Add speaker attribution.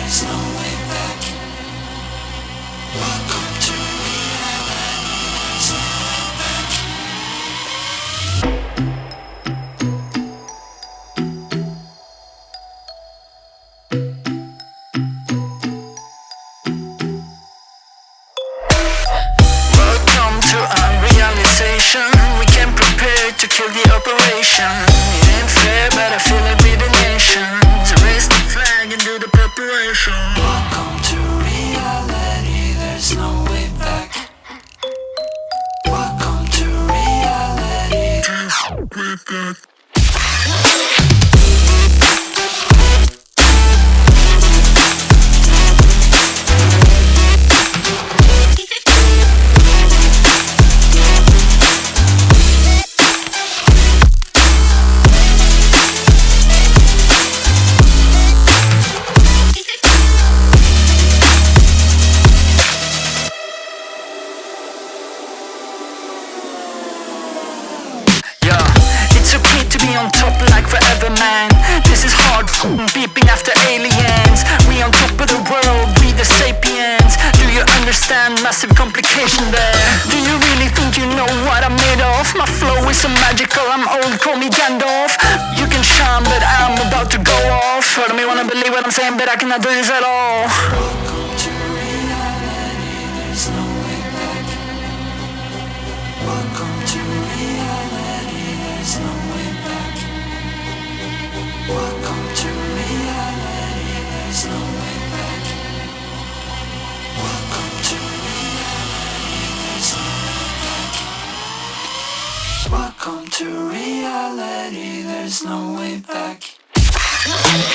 Speaker 1: there's no way back. Welcome to reality, there's no way back. Welcome to unrealization. We came prepared to kill the operation. It ain't fair, but I feel it with the nation. To raise the flag and do the preparation. Welcome to reality, there's no way back. Welcome to reality, there's no way back. To be on top like forever, man. This is hard beeping after aliens. We on top of the world, we the sapiens. Do you understand massive complication there? Do you really think you know what I'm made of? My flow is so magical, I'm old, call me Gandalf. You can shine, but I'm about to go off. Part of me wanna believe what I'm saying, but I cannot do this at all. Welcome to reality, there's no way back. Welcome to reality, there's no way back. Welcome to reality, there's no way back. Welcome to reality, there's no way back. Welcome to reality, there's no way back.